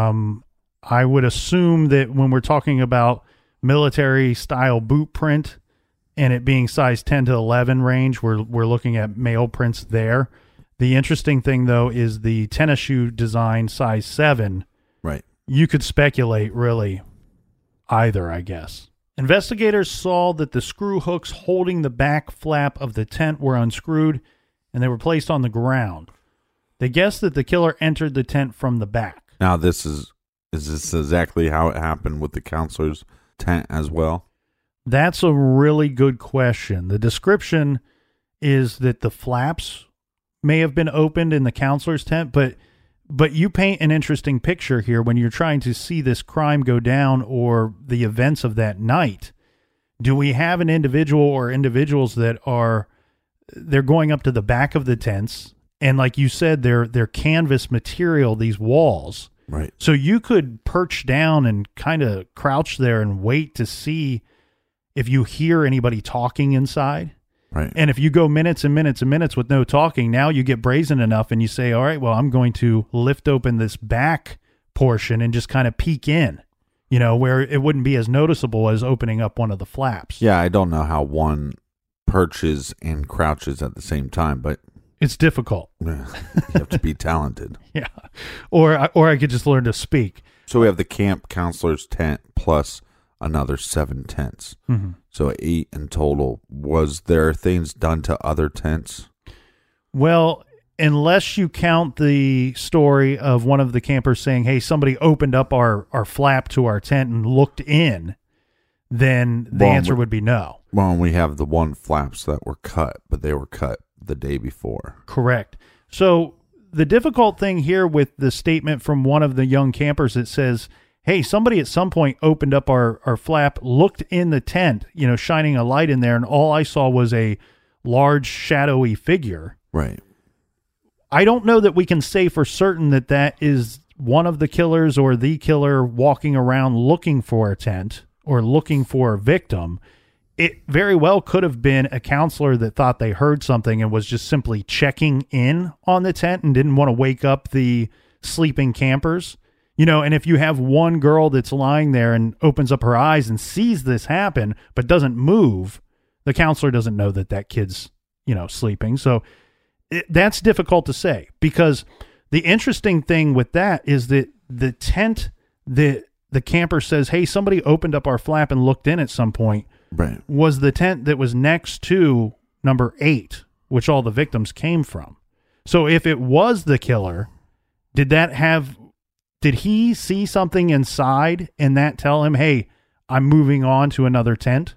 I would assume that when we're talking about military-style boot print and it being size 10 to 11 range, we're looking at male prints there. The interesting thing, though, is the tennis shoe design size 7. Right. You could speculate, really, either, I guess. Investigators saw that the screw hooks holding the back flap of the tent were unscrewed, and they were placed on the ground. They guessed that the killer entered the tent from the back. Now, is this exactly how it happened with the counselor's tent as well? That's a really good question. The description is that the flaps may have been opened in the counselor's tent, but you paint an interesting picture here when you're trying to see this crime go down or the events of that night. Do we have an individual or individuals that they're going up to the back of the tents, and like you said, they're canvas material, these walls. Right. So you could perch down and kind of crouch there and wait to see if you hear anybody talking inside. Right. And if you go minutes and minutes and minutes with no talking, now you get brazen enough and you say, all right, well, I'm going to lift open this back portion and just kind of peek in, where it wouldn't be as noticeable as opening up one of the flaps. Yeah, I don't know how one perches and crouches at the same time, but it's difficult. You have to be talented. Yeah. Or I could just learn to speak. So we have the camp counselor's tent plus another 7 tents. Mm-hmm. So 8 in total. Was there things done to other tents? Well, unless you count the story of one of the campers saying, hey, somebody opened up our flap to our tent and looked in, then the answer would be no. Well, we have the 1 flaps that were cut, but they were cut the day before. Correct. So the difficult thing here with the statement from one of the young campers that says, hey, somebody at some point opened up our flap, looked in the tent, shining a light in there, and all I saw was a large shadowy figure. Right. I don't know that we can say for certain that is one of the killers or the killer walking around looking for a tent or looking for a victim. It very well could have been a counselor that thought they heard something and was just simply checking in on the tent and didn't want to wake up the sleeping campers. And if you have one girl that's lying there and opens up her eyes and sees this happen but doesn't move, the counselor doesn't know that kid's, sleeping. So that's difficult to say, because the interesting thing with that is that the tent that the camper says, hey, somebody opened up our flap and looked in at some point, right, was the tent that was next to number 8, which all the victims came from. So if it was the killer, did he see something inside and that tell him, hey, I'm moving on to another tent?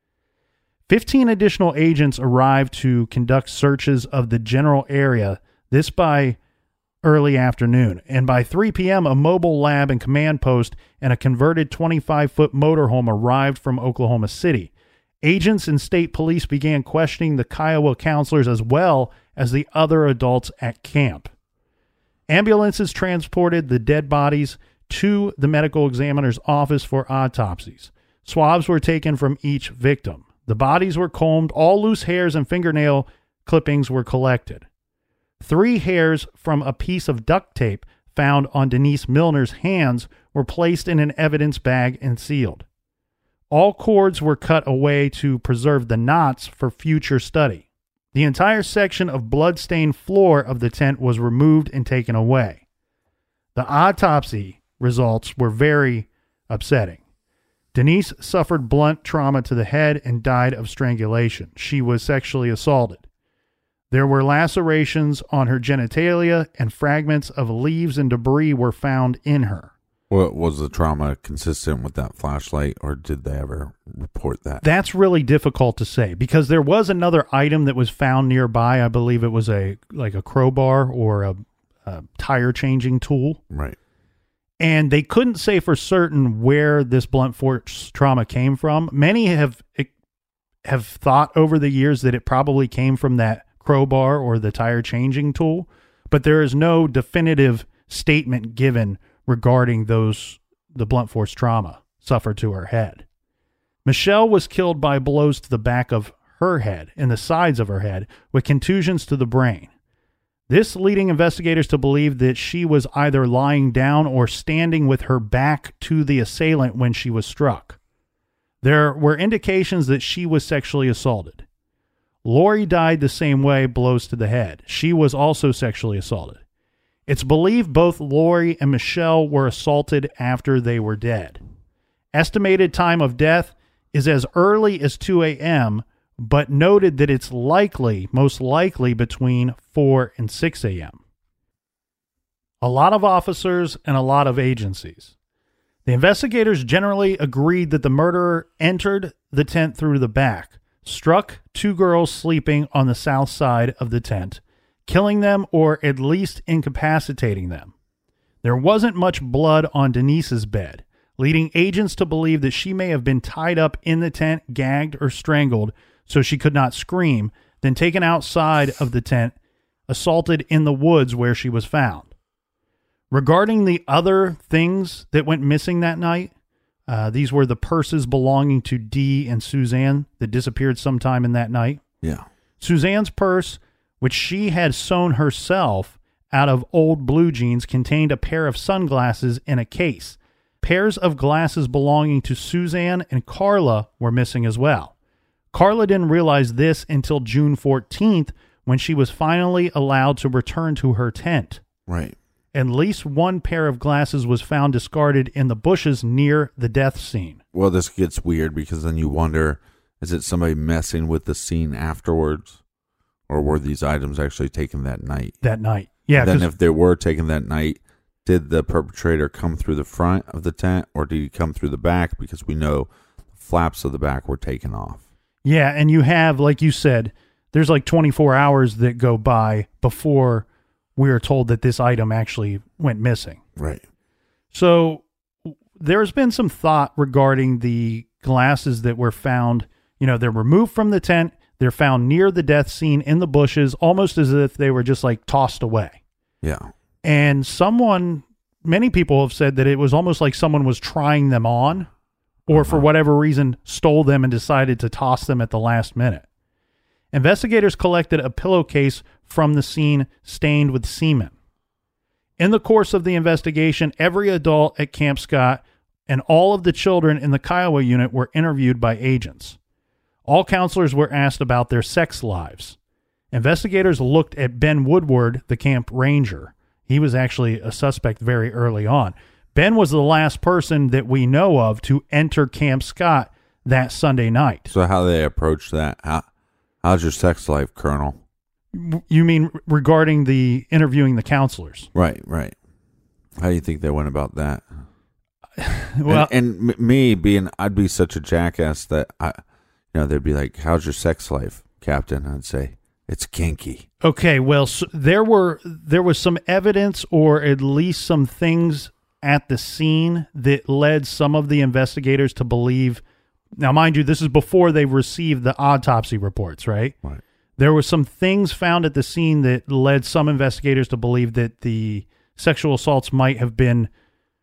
15 additional agents arrived to conduct searches of the general area, this by early afternoon. And by 3 p.m., a mobile lab and command post and a converted 25-foot motorhome arrived from Oklahoma City. Agents and state police began questioning the Kiowa counselors as well as the other adults at camp. Ambulances transported the dead bodies to the medical examiner's office for autopsies. Swabs were taken from each victim. The bodies were combed. All loose hairs and fingernail clippings were collected. 3 hairs from a piece of duct tape found on Denise Milner's hands were placed in an evidence bag and sealed. All cords were cut away to preserve the knots for future study. The entire section of blood-stained floor of the tent was removed and taken away. The autopsy results were very upsetting. Denise suffered blunt trauma to the head and died of strangulation. She was sexually assaulted. There were lacerations on her genitalia, and fragments of leaves and debris were found in her. What was the trauma consistent with that flashlight, or did they ever report that? That's really difficult to say, because there was another item that was found nearby. I believe it was a crowbar or a tire changing tool. Right. And they couldn't say for certain where this blunt force trauma came from. Many have thought over the years that it probably came from that crowbar or the tire changing tool, but there is no definitive statement given regarding the blunt force trauma suffered to her head. Michelle was killed by blows to the back of her head and the sides of her head with contusions to the brain. This leading investigators to believe that she was either lying down or standing with her back to the assailant when she was struck. There were indications that she was sexually assaulted. Lori died the same way, blows to the head. She was also sexually assaulted. It's believed both Lori and Michelle were assaulted after they were dead. Estimated time of death is as early as 2 a.m., but noted that it's most likely between 4 and 6 a.m. A lot of officers and a lot of agencies. The investigators generally agreed that the murderer entered the tent through the back, struck 2 girls sleeping on the south side of the tent, killing them or at least incapacitating them. There wasn't much blood on Denise's bed, leading agents to believe that she may have been tied up in the tent, gagged or strangled so she could not scream, then taken outside of the tent, assaulted in the woods where she was found. Regarding the other things that went missing that night, these were the purses belonging to Dee and Suzanne that disappeared sometime in that night. Yeah. Suzanne's purse, which she had sewn herself out of old blue jeans, contained a pair of sunglasses in a case. Pairs of glasses belonging to Suzanne and Carla were missing as well. Carla didn't realize this until June 14th, when she was finally allowed to return to her tent. Right. At least one pair of glasses was found discarded in the bushes near the death scene. Well, this gets weird because then you wonder, is it somebody messing with the scene afterwards? Or were these items actually taken that night? That night. Yeah. Then if they were taken that night, did the perpetrator come through the front of the tent or did he come through the back? Because we know the flaps of the back were taken off. Yeah, and you have, like you said, there's like 24 hours that go by before we are told that this item actually went missing. Right. So there's been some thought regarding the glasses that were found. You know, they're removed from the tent. They're found near the death scene in the bushes, almost as if they were just like tossed away. Yeah. And many people have said that it was almost like someone was trying them on, or for whatever reason stole them and decided to toss them at the last minute. Investigators collected a pillowcase from the scene stained with semen. In the course of the investigation, every adult at Camp Scott and all of the children in the Kiowa unit were interviewed by agents. All counselors were asked about their sex lives. Investigators looked at Ben Woodward, the camp ranger. He was actually a suspect very early on. Ben was the last person that we know of to enter Camp Scott that Sunday night. So how they approach that? How's your sex life, Colonel? You mean regarding the interviewing the counselors? Right. How do you think they went about that? Well, and me being, I'd be such a jackass that they'd be like, "How's your sex life, Captain?" I'd say, "It's kinky." Okay, well, so there was some evidence, or at least some things at the scene that led some of the investigators to believe. Now, mind you, this is before they received the autopsy reports, right? Right. There were some things found at the scene that led some investigators to believe that the sexual assaults might have been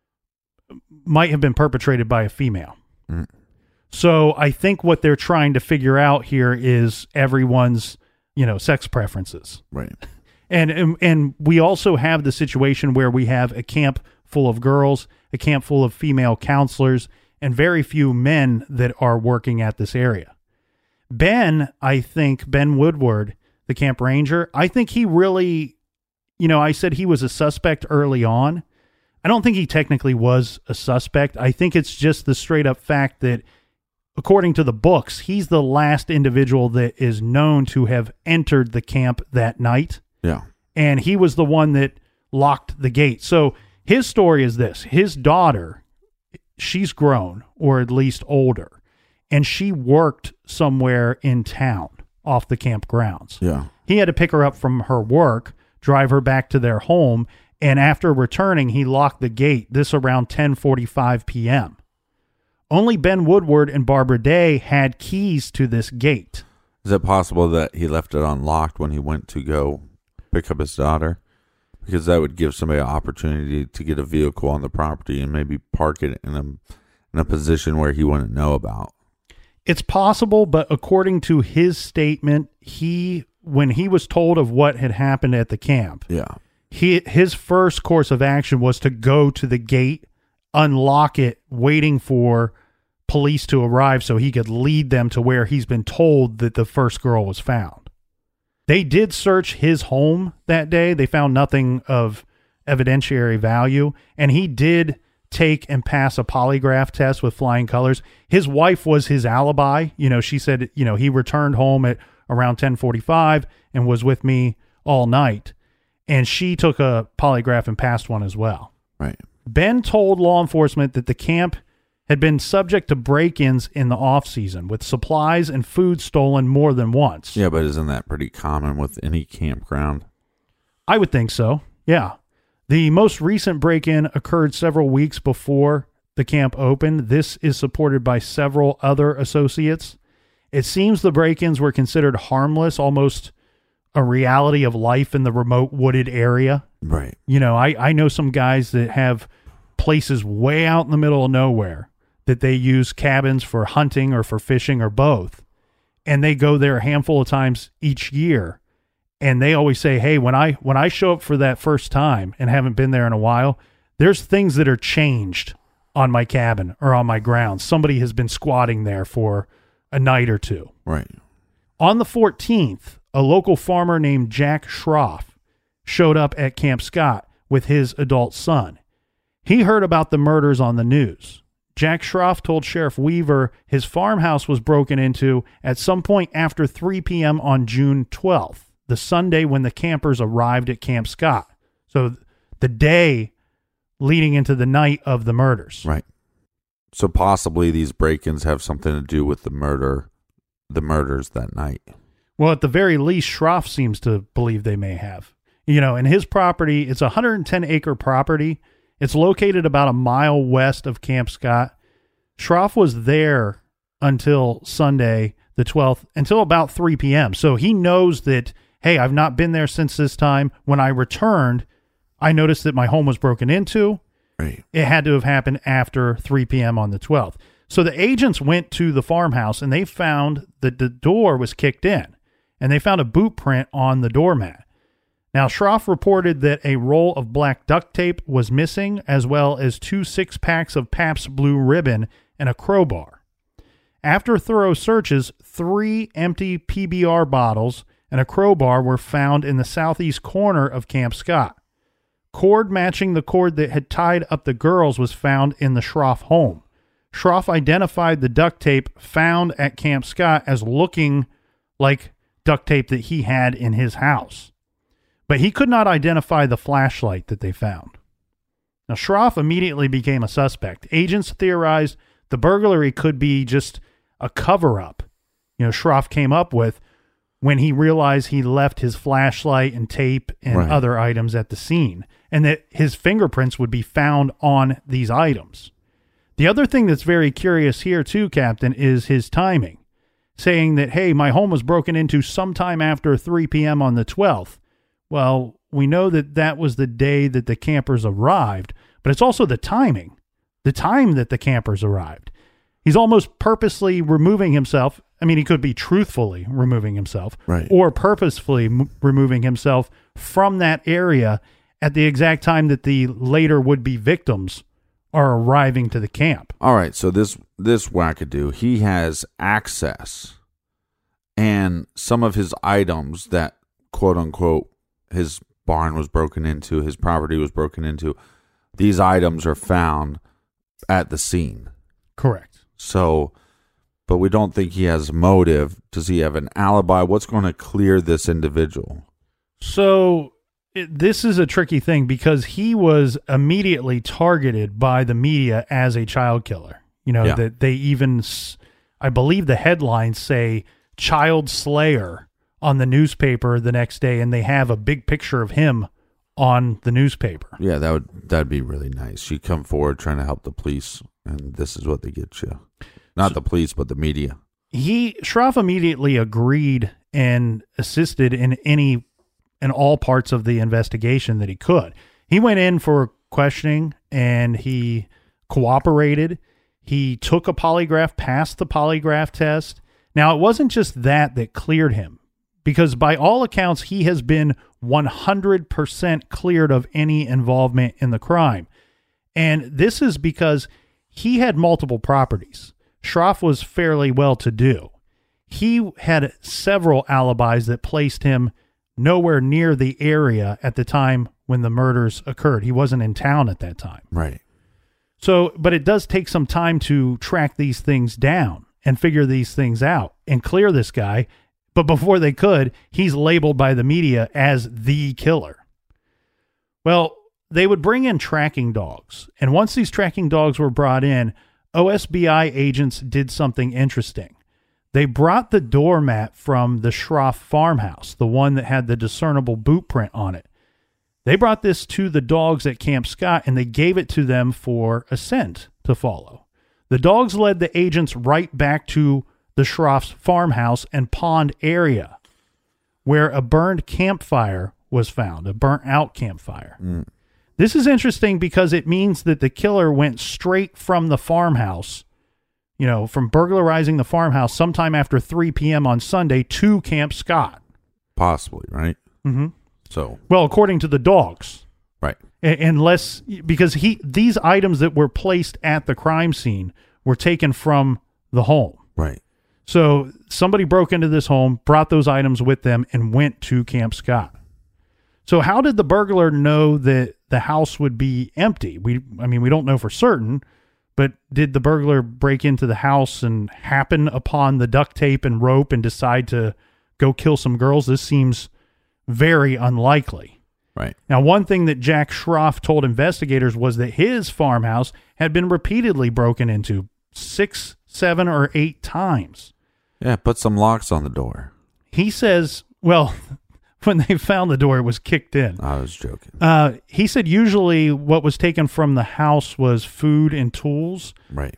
perpetrated by a female. Mm. So I think what they're trying to figure out here is everyone's, sex preferences. Right. And we also have the situation where we have a camp full of girls, a camp full of female counselors, and very few men that are working at this area. Ben Woodward, the camp ranger, I think he really, I said he was a suspect early on. I don't think he technically was a suspect. I think it's just the straight up fact that, according to the books, he's the last individual that is known to have entered the camp that night. Yeah. And he was the one that locked the gate. So his story is this. His daughter, she's grown, or at least older, and she worked somewhere in town off the camp grounds. Yeah. He had to pick her up from her work, drive her back to their home, and after returning, he locked the gate, this around 10:45 p.m. Only Ben Woodward and Barbara Day had keys to this gate. Is it possible that he left it unlocked when he went to go pick up his daughter? Because that would give somebody an opportunity to get a vehicle on the property and maybe park it in a position where he wouldn't know about. It's possible, but according to his statement, when he was told of what had happened at the camp, his first course of action was to go to the gate, unlock it, waiting for police to arrive so he could lead them to where he's been told that the first girl was found. They did search his home that day. They found nothing of evidentiary value, and he did take and pass a polygraph test with flying colors. His wife was his alibi. She said, he returned home at around 10:45 and was with me all night. And she took a polygraph and passed one as well. Right. Ben told law enforcement that the camp had been subject to break-ins in the off-season, with supplies and food stolen more than once. Yeah, but isn't that pretty common with any campground? I would think so, yeah. The most recent break-in occurred several weeks before the camp opened. This is supported by several other associates. It seems the break-ins were considered harmless, almost a reality of life in the remote wooded area. Right. I know some guys that have places way out in the middle of nowhere that they use cabins for hunting or for fishing or both. And they go there a handful of times each year. And they always say, hey, when I show up for that first time and haven't been there in a while, there's things that are changed on my cabin or on my grounds. Somebody has been squatting there for a night or two. Right. On the 14th, a local farmer named Jack Schroff showed up at Camp Scott with his adult son. He heard about the murders on the news. Jack Schroff told Sheriff Weaver his farmhouse was broken into at some point after 3 p.m. on June 12th, the Sunday when the campers arrived at Camp Scott. So the day leading into the night of the murders. Right. So possibly these break-ins have something to do with the murders that night. Well, at the very least, Schroff seems to believe they may have. And his property, it's a 110-acre property. It's located about a mile west of Camp Scott. Schroff was there until Sunday, the 12th, until about 3 p.m. So he knows that, hey, I've not been there since this time. When I returned, I noticed that my home was broken into. Right. It had to have happened after 3 p.m. on the 12th. So the agents went to the farmhouse and they found that the door was kicked in, and they found a boot print on the doormat. Now, Schroff reported that a roll of black duct tape was missing, as well as 2 6-packs of Pabst Blue Ribbon and a crowbar. After thorough searches, 3 empty PBR bottles and a crowbar were found in the southeast corner of Camp Scott. Cord matching the cord that had tied up the girls was found in the Schroff home. Schroff identified the duct tape found at Camp Scott as looking like duct tape that he had in his house. But he could not identify the flashlight that they found. Now, Schroff immediately became a suspect. Agents theorized the burglary could be just a cover-up. Schroff came up with when he realized he left his flashlight and tape and other items at the scene, and that his fingerprints would be found on these items. The other thing that's very curious here too, Captain, is his timing, saying that, hey, my home was broken into sometime after 3 p.m. on the 12th. Well, we know that that was the day that the campers arrived, but it's also the time that the campers arrived. He's almost purposely removing himself. I mean, he could be truthfully removing himself, right, or purposefully removing himself from that area at the exact time that the later would-be victims are arriving to the camp. All right, so this wackadoo, he has access, and some of his items that, quote-unquote, his barn was broken into, his property was broken into, these items are found at the scene. Correct. So, but we don't think he has motive. Does he have an alibi? What's going to clear this individual? So, this is a tricky thing because he was immediately targeted by the media as a child killer. That they even, I believe the headlines say child slayer on the newspaper the next day, and they have a big picture of him on the newspaper. Yeah, that'd be really nice. You come forward trying to help the police, and this is what they get you. Not the police, but the media. Schroff immediately agreed and assisted in all parts of the investigation that he could. He went in for questioning, and he cooperated. He took a polygraph, passed the polygraph test. Now, it wasn't just that cleared him, because by all accounts, he has been 100% cleared of any involvement in the crime. And this is because he had multiple properties. Schroff was fairly well-to-do. He had several alibis that placed him nowhere near the area at the time when the murders occurred. He wasn't in town at that time. Right. So, but it does take some time to track these things down and figure these things out and clear this guy. But before they could, he's labeled by the media as the killer. Well, they would bring in tracking dogs. And once these tracking dogs were brought in, OSBI agents did something interesting. They brought the doormat from the Schroff farmhouse, the one that had the discernible boot print on it. They brought this to the dogs at Camp Scott, and they gave it to them for a scent to follow. The dogs led the agents right back to the Schroff's farmhouse and pond area, where a burned campfire was found, a burnt-out campfire. This is interesting because it means that the killer went straight from the farmhouse, from burglarizing the farmhouse sometime after 3 p.m. on Sunday to Camp Scott. Possibly, right? Mm-hmm. So, well, according to the dogs. Right. Unless, because these items that were placed at the crime scene were taken from the home. Right. So somebody broke into this home, brought those items with them, and went to Camp Scott. So how did the burglar know that the house would be empty? We don't know for certain, but did the burglar break into the house and happen upon the duct tape and rope and decide to go kill some girls? This seems very unlikely. Right. Now, one thing that Jack Schroff told investigators was that his farmhouse had been repeatedly broken into 6, 7, or 8 times. Yeah, put some locks on the door. He says, well, when they found the door, it was kicked in. I was joking. He said usually what was taken from the house was food and tools. Right.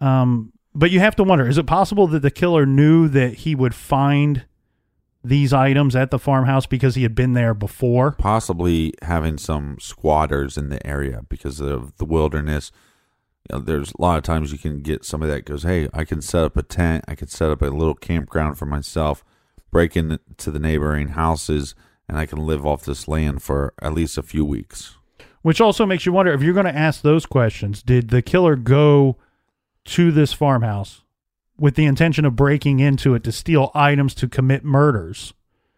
But you have to wonder, is it possible that the killer knew that he would find these items at the farmhouse because he had been there before? Possibly having some squatters in the area because of the wilderness. There's a lot of times you can get somebody that goes, hey, I can set up a tent. I can set up a little campground for myself, break into the neighboring houses, and I can live off this land for at least a few weeks. Which also makes you wonder, if you're going to ask those questions, did the killer go to this farmhouse with the intention of breaking into it to steal items to commit murders?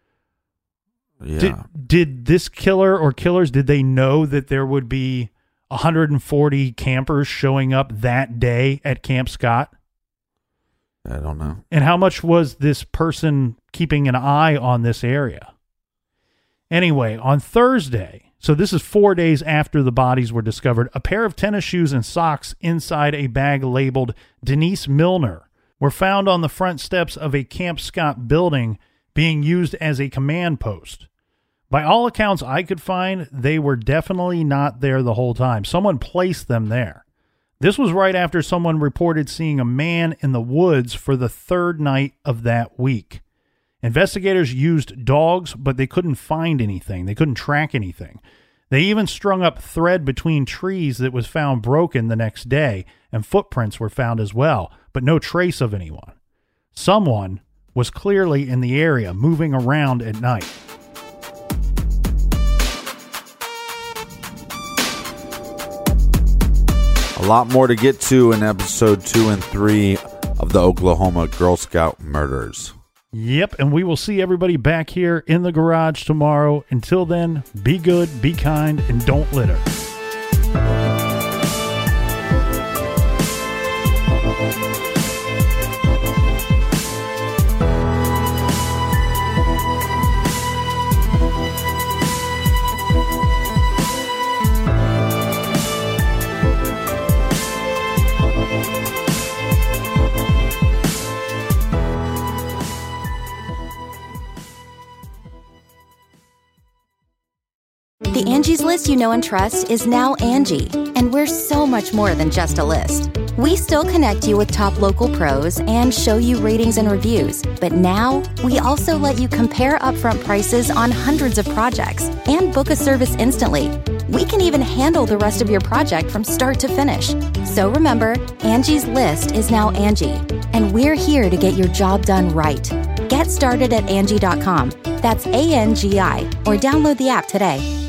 Yeah. Did this killer or killers, did they know that there would be 140 campers showing up that day at Camp Scott? I don't know. And how much was this person keeping an eye on this area? Anyway, on Thursday, so this is 4 days after the bodies were discovered, a pair of tennis shoes and socks inside a bag labeled Denise Milner were found on the front steps of a Camp Scott building being used as a command post. By all accounts I could find, they were definitely not there the whole time. Someone placed them there. This was right after someone reported seeing a man in the woods for the 3rd night of that week. Investigators used dogs, but they couldn't find anything. They couldn't track anything. They even strung up thread between trees that was found broken the next day, and footprints were found as well, but no trace of anyone. Someone was clearly in the area, moving around at night. A lot more to get to in episode 2 and 3 of the Oklahoma Girl Scout murders. Yep, and we will see everybody back here in the garage tomorrow. Until then, be good, be kind, and don't litter. The Angie's List you know and trust is now Angie, and we're so much more than just a list. We still connect you with top local pros and show you ratings and reviews, but now we also let you compare upfront prices on hundreds of projects and book a service instantly. We can even handle the rest of your project from start to finish. So remember, Angie's List is now Angie, and we're here to get your job done right. Get started at Angie.com. That's ANGI, or download the app today.